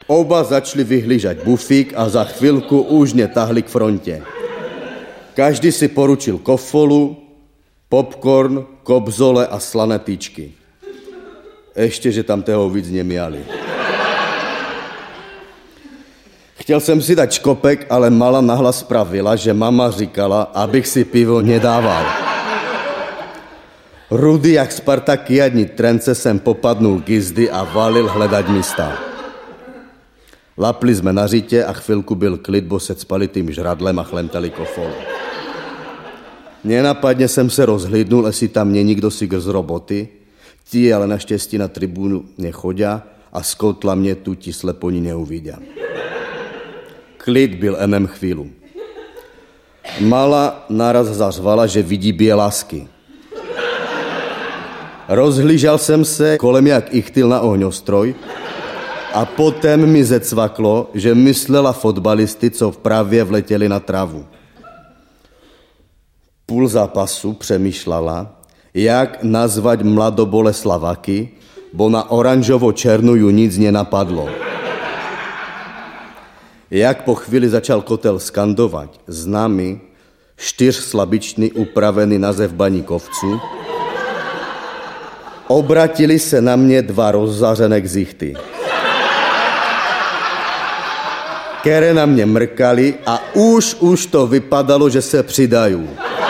Oba začali vyhlížet bufík a za chvilku už mě tahli k frontě. Každý si poručil kofolu, popcorn, kobzole a slané tyčky. Ještě, že tam toho víc neměli. Chtěl jsem si dát škopek, ale Mala nahlas pravila, že mama říkala, abych si pivo nedával. Rudy jak spartakiadní trence jsem popadnul k jízdy a valil hledat místa. Lapli jsme na řitě a chvilku byl klid, bo se cpali tým žradlem a chlemtali kofolu. Nenapadně jsem se rozhlídnul, jestli tam není nikdo si z roboty, tí ale naštěstí na tribunu nechodia a skoutla mě tu ti sleponi neuvidia. Klid byl enem chvílu. Mala naraz zařvala, že vidí bělasky. Rozhlížal jsem se kolem jak ichtyl na ohňostroj a potom mi zecvaklo, že myslela fotbalisty, co vpravě vletěli na travu. Půl zápasu přemýšlala, jak nazvať mladoboleslavaky, bo na oranžovo-černou ju nic nenapadlo. Jak po chvíli začal kotel skandovat známy 4slabičný upravený název baníkovců, obratili se na mě 2 rozzařené ksichty, které na mě mrkali a už to vypadalo, že se přidají.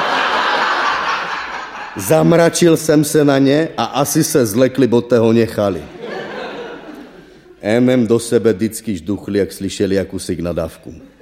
Zamračil jsem se na ně a asi se zlekli, bo toho nechali. Enem do sebe vždycky žduchli, jak slyšeli jakousi nadávku.